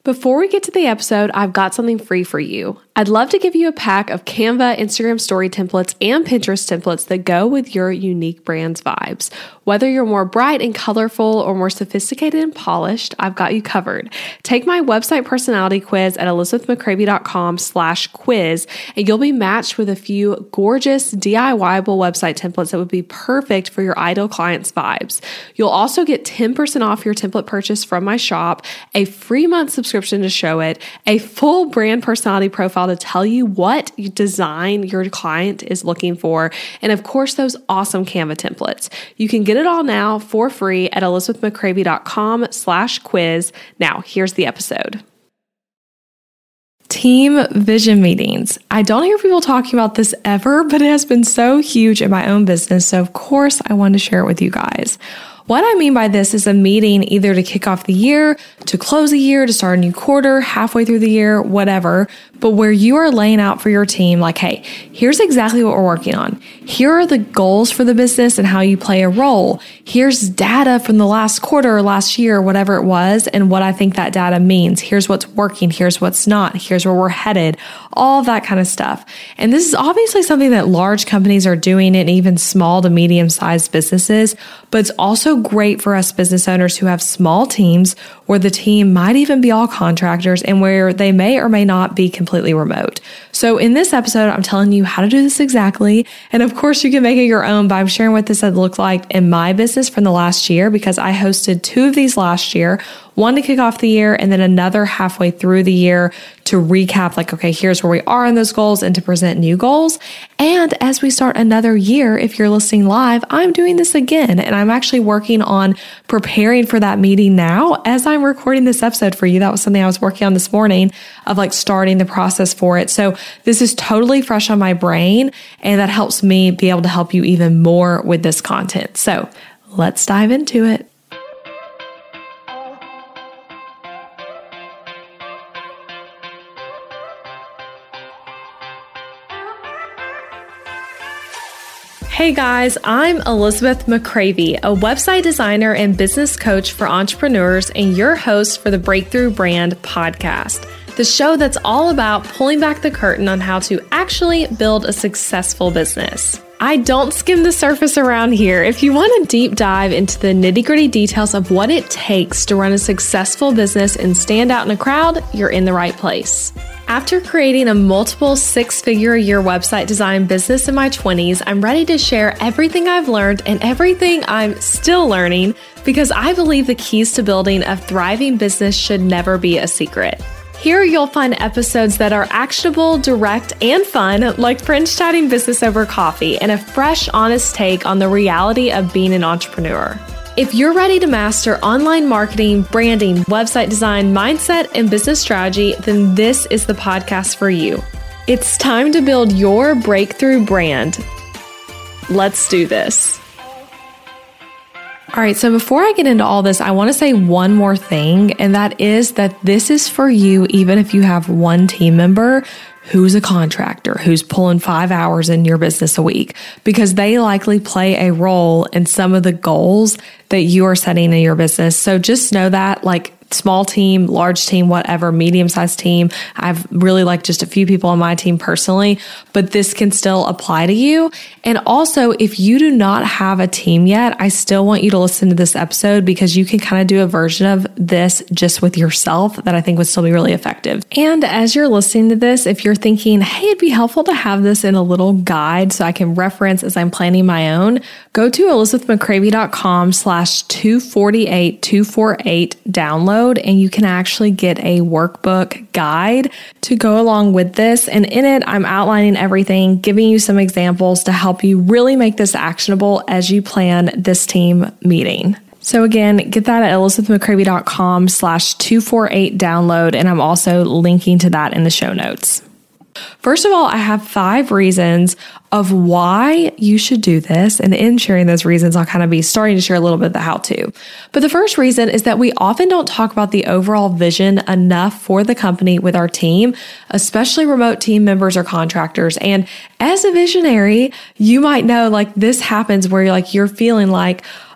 Before we get to the episode, I've got something free for you. I'd love to give you a pack of Canva, Instagram story templates, and Pinterest templates that go with your unique brand's vibes. Whether you're more bright and colorful or more sophisticated and polished, I've got you covered. Take my website personality quiz at elizabethmccravy.com/quiz, and you'll be matched with a few gorgeous DIY-able website templates that would be perfect for your ideal client's vibes. You'll also get 10% off your template purchase from my shop, a free month subscription to show it, a full brand personality profile to tell you what design your client is looking for, and of course, those awesome Canva templates. You can get it all now for free at elizabethmccravy.com/quiz. Now, here's the episode. Team vision meetings. I don't hear people talking about this ever, but it has been so huge in my own business. So of course, I wanted to share it with you guys. What I mean by this is a meeting either to kick off the year, to close a year, to start a new quarter, halfway through the year, whatever, but where you are laying out for your team, like, hey, here's exactly what we're working on. Here are the goals for the business and how you play a role. Here's data from the last quarter or last year, whatever it was, and what I think that data means. Here's what's working. Here's what's not. Here's where we're headed. All of that kind of stuff. And this is obviously something that large companies are doing and even small to medium-sized businesses, but it's also great for us business owners who have small teams where the team might even be all contractors and where they may or may not be completely remote. So in this episode, I'm telling you how to do this exactly. And of course, you can make it your own, but I'm sharing what this has looked like in my business from the last year because I hosted 2 of these last year, one to kick off the year and then another halfway through the year to recap, like, okay, here's where we are in those goals and to present new goals. And as we start another year, if you're listening live, I'm doing this again. And I'm actually working on preparing for that meeting now as I'm recording this episode for you. That was something I was working on this morning of like starting the process for it. So this is totally fresh on my brain and that helps me be able to help you even more with this content. So let's dive into it. Hey guys, I'm Elizabeth McCravy, a website designer and business coach for entrepreneurs and your host for the Breakthrough Brand podcast, the show that's all about pulling back the curtain on how to actually build a successful business. I don't skim the surface around here. If you want a deep dive into the nitty-gritty details of what it takes to run a successful business and stand out in a crowd, you're in the right place. After creating a multiple 6-figure-a-year website design business in my 20s, I'm ready to share everything I've learned and everything I'm still learning because I believe the keys to building a thriving business should never be a secret. Here you'll find episodes that are actionable, direct, and fun, like friends chatting business over coffee, and a fresh, honest take on the reality of being an entrepreneur. If you're ready to master online marketing, branding, website design, mindset, and business strategy, then this is the podcast for you. It's time to build your breakthrough brand. Let's do this. All right, so before I get into all this, I want to say one more thing, and that is that this is for you even if you have one team member who's a contractor, who's pulling 5 hours in your business a week, because they likely play a role in some of the goals that you are setting in your business. So just know that, like, small team, large team, whatever, medium-sized team. I've really like just a few people on my team personally, but this can still apply to you. And also, if you do not have a team yet, I still want you to listen to this episode because you can kind of do a version of this just with yourself that I think would still be really effective. And as you're listening to this, if you're thinking, hey, it'd be helpful to have this in a little guide so I can reference as I'm planning my own, go to elizabethmccravy.com/248 download. And you can actually get a workbook guide to go along with this. And in it, I'm outlining everything, giving you some examples to help you really make this actionable as you plan this team meeting. So again, get that at elizabethmccravy.com/248 download. And I'm also linking to that in the show notes. First of all, I have 5 reasons of why you should do this. And in sharing those reasons, I'll kind of be starting to share a little bit of the how-to. But the first reason is that we often don't talk about the overall vision enough for the company with our team, especially remote team members or contractors. And as a visionary, you might know like this happens where you're feeling like,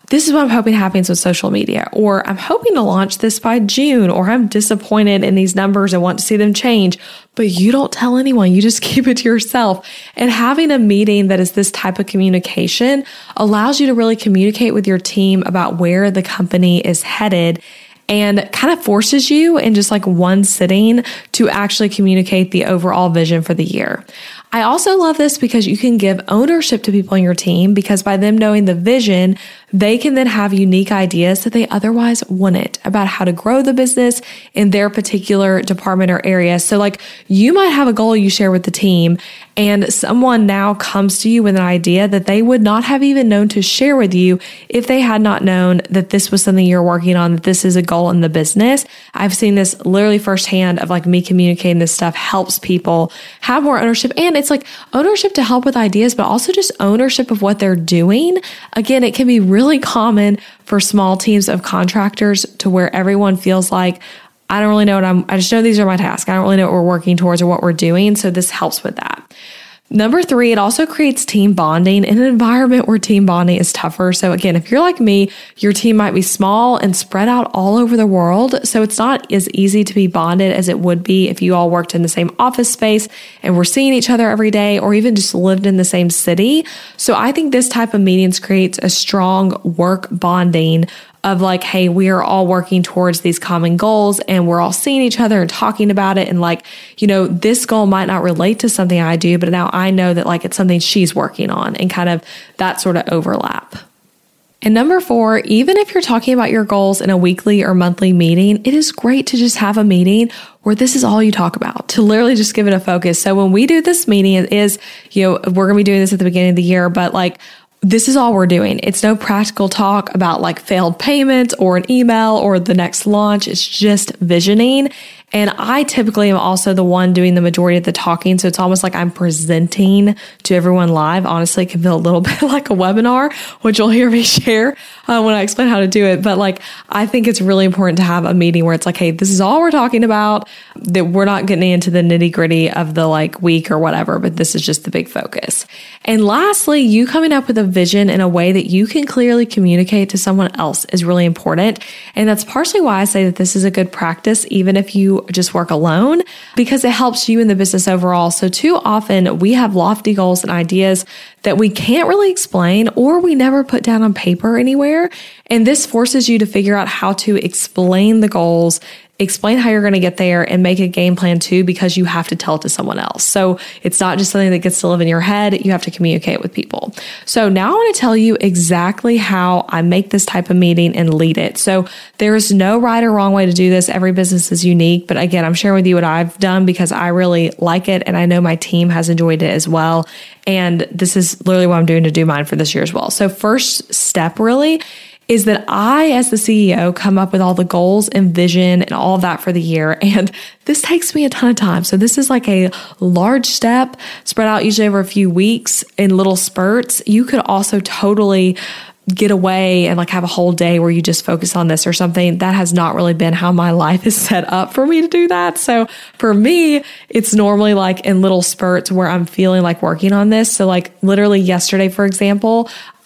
this is what I'm hoping happens with social media, or I'm hoping to launch this by June, or I'm disappointed in these numbers and want to see them change. But you don't tell anyone, you just keep it to yourself. And having a meeting that is this type of communication allows you to really communicate with your team about where the company is headed, and kind of forces you in just like one sitting to actually communicate the overall vision for the year. I also love this because you can give ownership to people in your team, because by them knowing the vision, they can then have unique ideas that they otherwise wouldn't about how to grow the business in their particular department or area. So like you might have a goal you share with the team, and someone now comes to you with an idea that they would not have even known to share with you if they had not known that this was something you're working on, that this is a goal in the business. I've seen this literally firsthand of like me communicating this stuff helps people have more ownership. And it's like ownership to help with ideas, but also just ownership of what they're doing. Again, it can be really common for small teams of contractors to where everyone feels like, I don't really know I just know these are my tasks. I don't really know what we're working towards or what we're doing. So this helps with that. Number 3, it also creates team bonding in an environment where team bonding is tougher. So again, if you're like me, your team might be small and spread out all over the world. So it's not as easy to be bonded as it would be if you all worked in the same office space and were seeing each other every day, or even just lived in the same city. So I think this type of meetings creates a strong work bonding of like, hey, we are all working towards these common goals and we're all seeing each other and talking about it. And like, you know, this goal might not relate to something I do, but now I know that like it's something she's working on, and kind of that sort of overlap. And number 4, even if you're talking about your goals in a weekly or monthly meeting, it is great to just have a meeting where this is all you talk about, to literally just give it a focus. So when we do this meeting, it is, you know, we're going to be doing this at the beginning of the year, but like, this is all we're doing. It's no practical talk about like failed payment or an email or the next launch. It's just visioning. And I typically am also the one doing the majority of the talking. So it's almost like I'm presenting to everyone live. Honestly, it can feel a little bit like a webinar, which you'll hear me share when I explain how to do it. But like, I think it's really important to have a meeting where it's like, hey, this is all we're talking about, that we're not getting into the nitty gritty of the like week or whatever, but this is just the big focus. And lastly, you coming up with a vision in a way that you can clearly communicate to someone else is really important. And that's partially why I say that this is a good practice, even if you just work alone, because it helps you in the business overall. So too often we have lofty goals and ideas that we can't really explain, or we never put down on paper anywhere. And this forces you to figure out how to explain the goals, explain how you're going to get there, and make a game plan too, because you have to tell it to someone else. So it's not just something that gets to live in your head. You have to communicate with people. So now I want to tell you exactly how I make this type of meeting and lead it. So there is no right or wrong way to do this. Every business is unique. But again, I'm sharing with you what I've done because I really like it. And I know my team has enjoyed it as well. And this is literally what I'm doing to do mine for this year as well. So first step really is that I, as the CEO, come up with all the goals and vision and all of that for the year. And this takes me a ton of time. So this is like a large step spread out usually over a few weeks in little spurts. You could also totally get away and like have a whole day where you just focus on this or something. That has not really been how my life is set up for me to do that. So for me, it's normally like in little spurts where I'm feeling like working on this. So like literally yesterday, for example,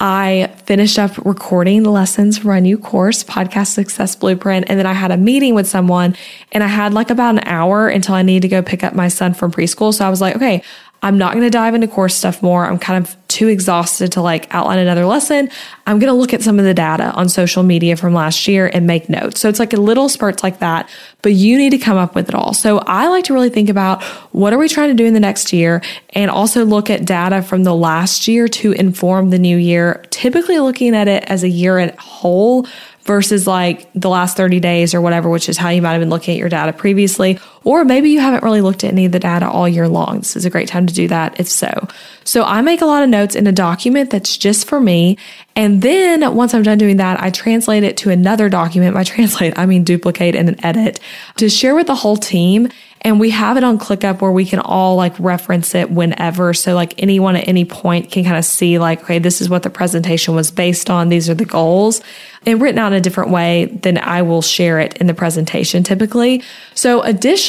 I finished up recording lessons for my new course, Podcast Success Blueprint. And then I had a meeting with someone, and I had like about an hour until I needed to go pick up my son from preschool. So I was like, okay, I'm not going to dive into course stuff more. I'm kind of too exhausted to like outline another lesson. I'm going to look at some of the data on social media from last year and make notes. So it's like a little spurts like that, but you need to come up with it all. So I like to really think about what are we trying to do in the next year, and also look at data from the last year to inform the new year, typically looking at it as a year as a whole versus like the last 30 days or whatever, which is how you might have been looking at your data previously. Or maybe you haven't really looked at any of the data all year long. This is a great time to do that if so. So I make a lot of notes in a document that's just for me. And then once I'm done doing that, I translate it to another document. By translate, I mean duplicate and then edit, to share with the whole team. And we have it on ClickUp where we can all like reference it whenever. So like anyone at any point can kind of see like, okay, this is what the presentation was based on. These are the goals, and written out in a different way than I will share it in the presentation typically. So additionally,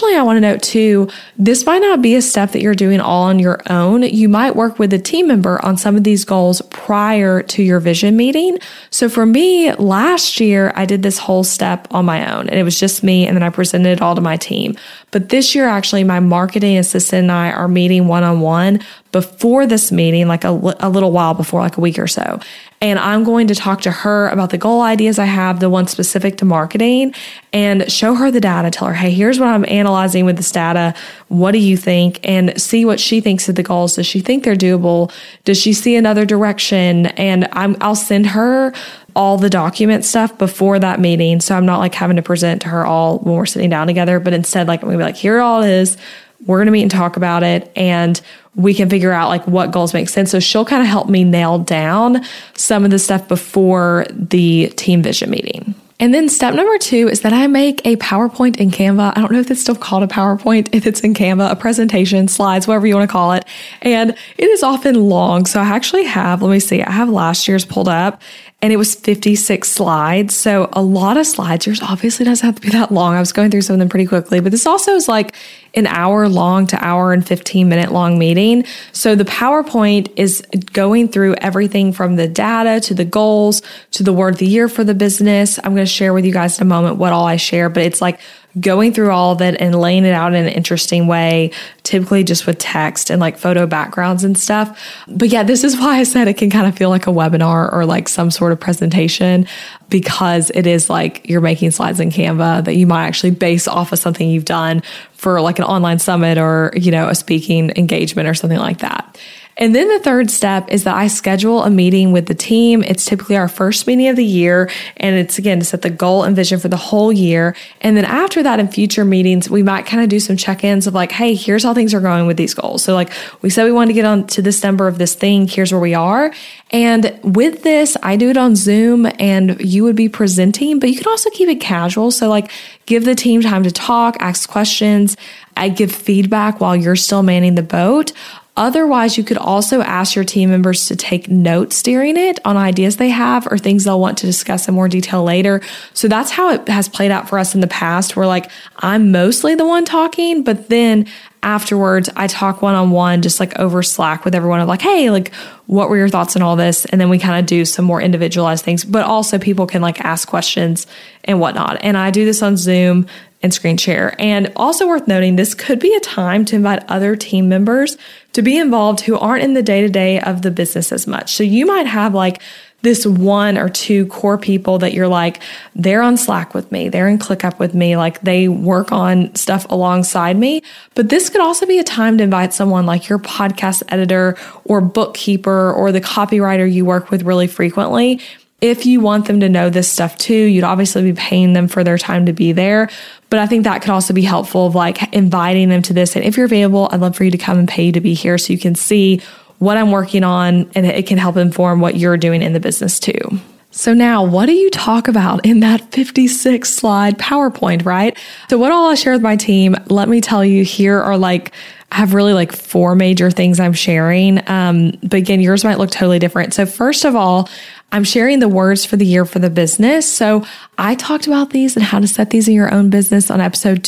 additionally, I want to note too, this might not be a step that you're doing all on your own. You might work with a team member on some of these goals prior to your vision meeting. So for me, last year, I did this whole step on my own, and it was just me, and then I presented it all to my team. But this year, actually, my marketing assistant and I are meeting one-on-one before this meeting, like a little while before, like a week or so. And I'm going to talk to her about the goal ideas I have, the ones specific to marketing, and show her the data. Tell her, hey, here's what I'm analyzing with this data. What do you think? And see what she thinks of the goals. Does she think they're doable? Does she see another direction? And I'll send her all the document stuff before that meeting. So I'm not like having to present to her all when we're sitting down together, but instead, like, I'm gonna be like, here it all is. We're going to meet and talk about it, and we can figure out like what goals make sense. So she'll kind of help me nail down some of the stuff before the team vision meeting. And then step number 2 is that I make a PowerPoint in Canva. I don't know if it's still called a PowerPoint, if it's in Canva, a presentation, slides, whatever you want to call it. And it is often long. So I actually have, I have last year's pulled up, and it was 56 slides. So a lot of slides. Yours obviously doesn't have to be that long. I was going through some of them pretty quickly, but this also is like an hour long to hour and 15 minute long meeting. So the PowerPoint is going through everything from the data to the goals to the word of the year for the business. I'm going to share with you guys in a moment what all I share, but it's like going through all of it and laying it out in an interesting way, typically just with text and like photo backgrounds and stuff. But yeah, this is why I said it can kind of feel like a webinar or like some sort of presentation, because it is like you're making slides in Canva that you might actually base off of something you've done for like an online summit or, a speaking engagement or something like that. And then the third step is that I schedule a meeting with the team. It's typically our first meeting of the year. And it's, again, to set the goal and vision for the whole year. And then after that, in future meetings, we might kind of do some check-ins of like, hey, here's how things are going with these goals. So like we said, we want to get on to this number of this thing. Here's where we are. And with this, I do it on Zoom, and you would be presenting, but you can also keep it casual. So like give the team time to talk, ask questions. I give feedback while you're still manning the boat. Otherwise, you could also ask your team members to take notes during it on ideas they have or things they'll want to discuss in more detail later. So that's how it has played out for us in the past, where like I'm mostly the one talking, but then afterwards I talk one-on-one, just like over Slack with everyone of like, hey, like what were your thoughts on all this? And then we kind of do some more individualized things, but also people can like ask questions and whatnot. And I do this on Zoom and screen share. And also worth noting, this could be a time to invite other team members to be involved who aren't in the day-to-day of the business as much. So you might have like this 1 or 2 core people that you're like, they're on Slack with me, they're in ClickUp with me, like they work on stuff alongside me. But this could also be a time to invite someone like your podcast editor or bookkeeper or the copywriter you work with really frequently. If you want them to know this stuff too, you'd obviously be paying them for their time to be there. But I think that could also be helpful of like inviting them to this. And if you're available, I'd love for you to come and pay to be here so you can see what I'm working on, and it can help inform what you're doing in the business too. So now, what do you talk about in that 56 slide PowerPoint, right? So what all I share with my team, let me tell you, here are like, I have really like 4 major things I'm sharing. But again, yours might look totally different. So first of all, I'm sharing the words for the year for the business. So I talked about these and how to set these in your own business on episode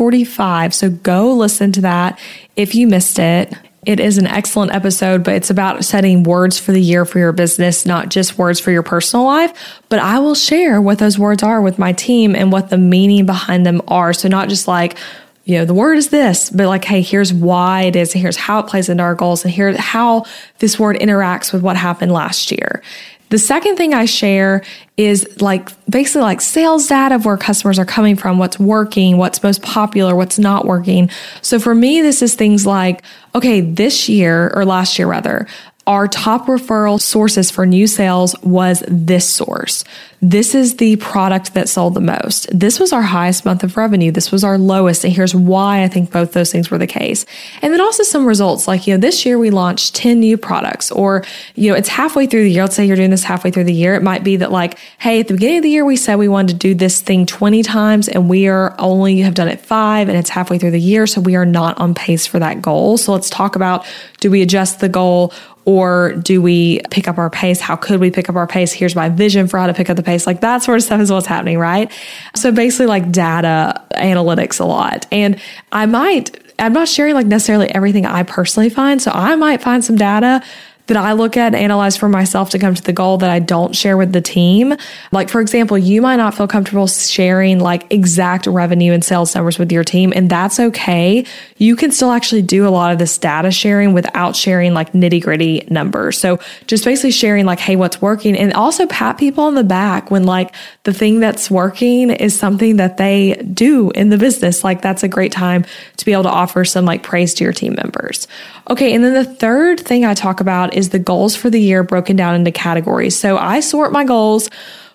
245. So go listen to that if you missed it. It is an excellent episode, but it's about setting words for the year for your business, not just words for your personal life. But I will share what those words are with my team and what the meaning behind them are. So not just like, the word is this, but like, hey, here's why it is, and here's how it plays into our goals, and here's how this word interacts with what happened last year. The second thing I share is like basically like sales data of where customers are coming from, what's working, what's most popular, what's not working. So for me, this is things like, okay, this year or last year rather, our top referral sources for new sales was this source. This is the product that sold the most. This was our highest month of revenue. This was our lowest. And here's why I think both those things were the case. And then also some results like, this year we launched 10 new products, or, it's halfway through the year. Let's say you're doing this halfway through the year. It might be that like, hey, at the beginning of the year, we said we wanted to do this thing 20 times and we are only have done it 5, and it's halfway through the year. So we are not on pace for that goal. So let's talk about, do we adjust the goal? Or do we pick up our pace? How could we pick up our pace? Here's my vision for how to pick up the pace. Like that sort of stuff is what's happening, right? So basically like data analytics a lot. And I'm not sharing like necessarily everything I personally find. So I might find some data that I look at and analyze for myself to come to the goal that I don't share with the team. Like, for example, you might not feel comfortable sharing like exact revenue and sales numbers with your team, and that's okay. You can still actually do a lot of this data sharing without sharing like nitty gritty numbers. So just basically sharing like, hey, what's working, and also pat people on the back when like the thing that's working is something that they do in the business. Like that's a great time to be able to offer some like praise to your team members. Okay. And then the third thing I talk about is the goals for the year broken down into categories. So I sort my goals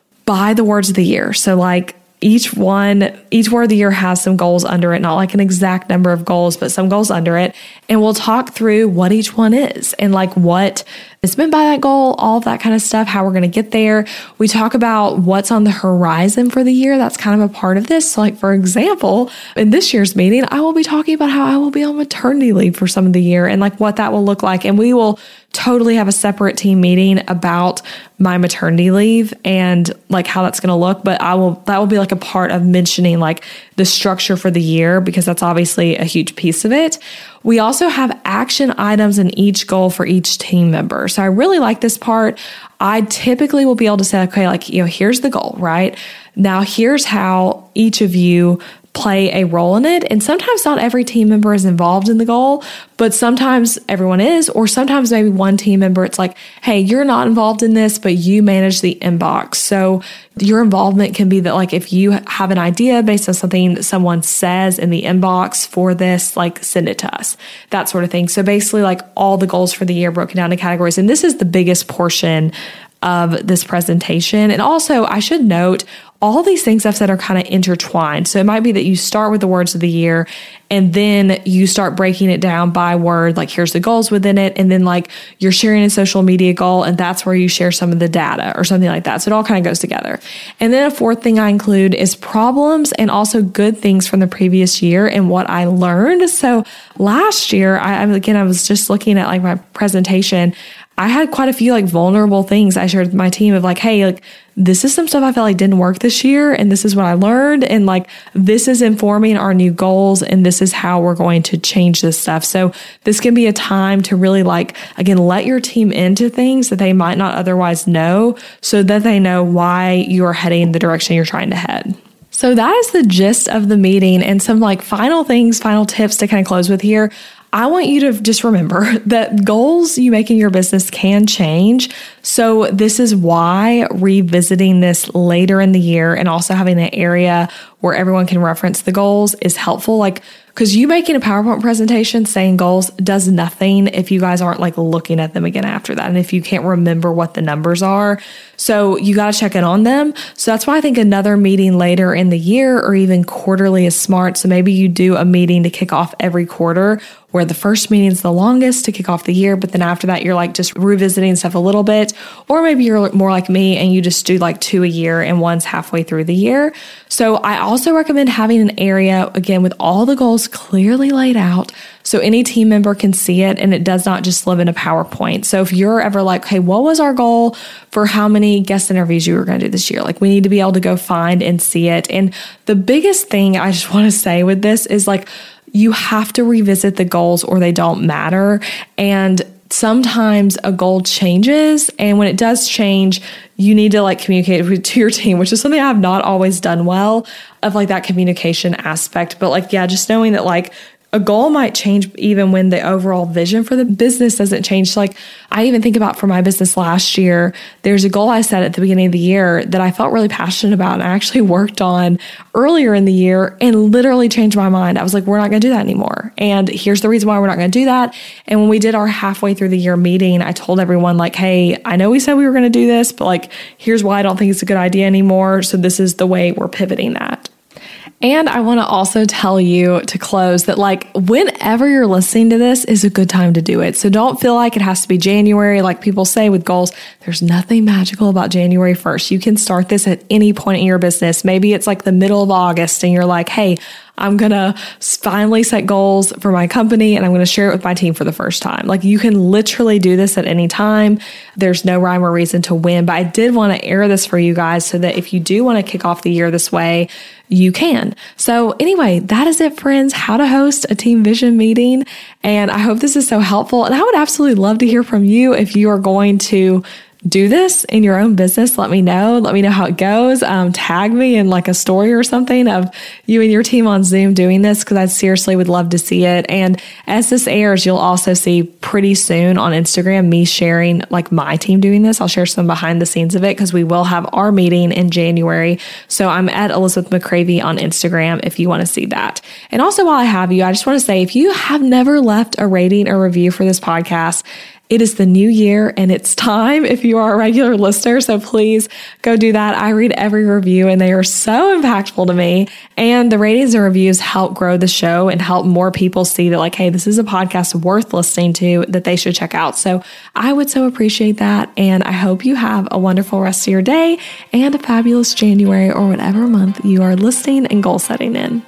by the words of the year. So like each word of the year has some goals under it, not like an exact number of goals, but some goals under it. And we'll talk through what each one is and like what is meant by that goal, all of that kind of stuff, how we're going to get there. We talk about what's on the horizon for the year. That's kind of a part of this. So like, for example, in this year's meeting, I will be talking about how I will be on maternity leave for some of the year and like what that will look like. And we will totally have a separate team meeting about my maternity leave and like how that's going to look. But that will be like a part of mentioning like the structure for the year, because that's obviously a huge piece of it. We also have action items in each goal for each team member. So I really like this part. I typically will be able to say, okay, like, here's the goal, right? Now here's how each of you play a role in it. And sometimes not every team member is involved in the goal, but sometimes everyone is, or sometimes maybe one team member, it's like, hey, you're not involved in this, but you manage the inbox. So your involvement can be that like, if you have an idea based on something someone says in the inbox for this, like send it to us, that sort of thing. So basically like all the goals for the year broken down into categories. And this is the biggest portion of this presentation. And also I should note, all these things I've said are kind of intertwined. So it might be that you start with the words of the year and then you start breaking it down by word, like here's the goals within it. And then like you're sharing a social media goal and that's where you share some of the data or something like that. So it all kind of goes together. And then a fourth thing I include is problems and also good things from the previous year and what I learned. So last year, I was just looking at like my presentation. I had quite a few like vulnerable things I shared with my team of like, hey, like this is some stuff I felt like didn't work this year. And this is what I learned. And like, this is informing our new goals. And this is how we're going to change this stuff. So this can be a time to really like, again, let your team into things that they might not otherwise know so that they know why you are heading in the direction you're trying to head. So that is the gist of the meeting and some like final tips to kind of close with here. I want you to just remember that goals you make in your business can change. So this is why revisiting this later in the year and also having an area where everyone can reference the goals is helpful. Like, because you making a PowerPoint presentation saying goals does nothing if you guys aren't like looking at them again after that. And if you can't remember what the numbers are. So you got to check in on them. So that's why I think another meeting later in the year or even quarterly is smart. So maybe you do a meeting to kick off every quarter where the first meeting is the longest to kick off the year. But then after that, you're like just revisiting stuff a little bit. Or maybe you're more like me and you just do like 2 a year and one's halfway through the year. So I also recommend having an area, again, with all the goals clearly laid out so any team member can see it and it does not just live in a PowerPoint. So if you're ever like, hey, what was our goal for how many guest interviews you were going to do this year? Like we need to be able to go find and see it. And the biggest thing I just want to say with this is like, you have to revisit the goals or they don't matter. And sometimes a goal changes. And when it does change, you need to like communicate to your team, which is something I've not always done well of like that communication aspect. But like, yeah, just knowing that like a goal might change even when the overall vision for the business doesn't change. So like I even think about for my business last year, there's a goal I set at the beginning of the year that I felt really passionate about and I actually worked on earlier in the year and literally changed my mind. I was like, we're not going to do that anymore. And here's the reason why we're not going to do that. And when we did our halfway through the year meeting, I told everyone like, hey, I know we said we were going to do this, but like, here's why I don't think it's a good idea anymore. So this is the way we're pivoting that. And I want to also tell you to close that like whenever you're listening to this is a good time to do it. So don't feel like it has to be January. Like people say with goals, there's nothing magical about January 1st. You can start this at any point in your business. Maybe it's like the middle of August and you're like, hey, I'm going to finally set goals for my company and I'm going to share it with my team for the first time. Like you can literally do this at any time. There's no rhyme or reason to win, but I did want to air this for you guys so that if you do want to kick off the year this way, you can. So anyway, that is it, friends, how to host a team vision meeting. And I hope this is so helpful. And I would absolutely love to hear from you if you are going to do this in your own business. Let me know. Let me know how it goes. Tag me in like a story or something of you and your team on Zoom doing this, because I seriously would love to see it. And as this airs, you'll also see pretty soon on Instagram me sharing like my team doing this. I'll share some behind the scenes of it because we will have our meeting in January. So I'm at Elizabeth McCravy on Instagram if you want to see that. And also while I have you, I just want to say, if you have never left a rating or review for this podcast, it is the new year and it's time if you are a regular listener. So please go do that. I read every review and they are so impactful to me. And the ratings and reviews help grow the show and help more people see that like, hey, this is a podcast worth listening to that they should check out. So I would so appreciate that. And I hope you have a wonderful rest of your day and a fabulous January or whatever month you are listening and goal setting in.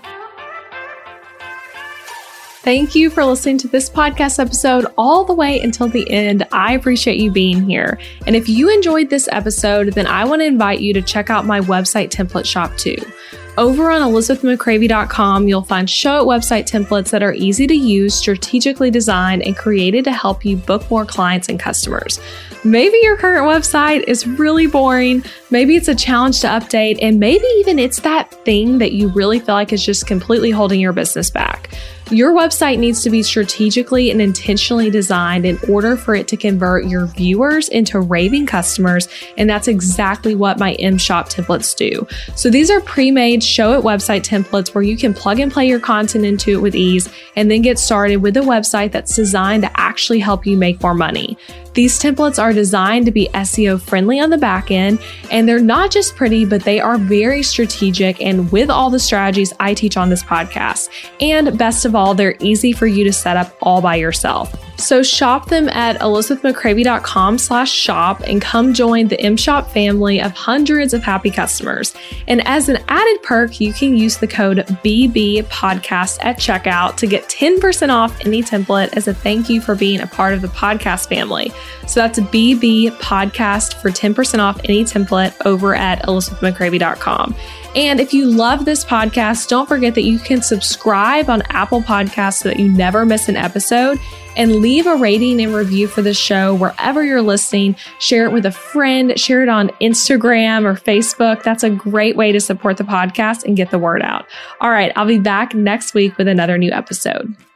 Thank you for listening to this podcast episode all the way until the end. I appreciate you being here. And if you enjoyed this episode, then I want to invite you to check out my website template shop too. Over on elizabethmccravy.com, you'll find Showit website templates that are easy to use, strategically designed, and created to help you book more clients and customers. Maybe your current website is really boring. Maybe it's a challenge to update, and maybe even it's that thing that you really feel like is just completely holding your business back. Your website needs to be strategically and intentionally designed in order for it to convert your viewers into raving customers, and that's exactly what my M-Shop templates do. So these are pre-made Showit website templates where you can plug and play your content into it with ease and then get started with a website that's designed to actually help you make more money. These templates are designed to be SEO friendly on the back end, and they're not just pretty, but they are very strategic and with all the strategies I teach on this podcast. And best of all, they're easy for you to set up all by yourself. So shop them at elizabethmccravy.com/shop and come join the M-Shop family of hundreds of happy customers. And as an added perk, you can use the code BBPodcast at checkout to get 10% off any template as a thank you for being a part of the podcast family. So that's BB Podcast for 10% off any template over at elizabethmccravy.com. And if you love this podcast, don't forget that you can subscribe on Apple Podcasts so that you never miss an episode, and leave a rating and review for the show wherever you're listening. Share it with a friend, share it on Instagram or Facebook. That's a great way to support the podcast and get the word out. All right, I'll be back next week with another new episode.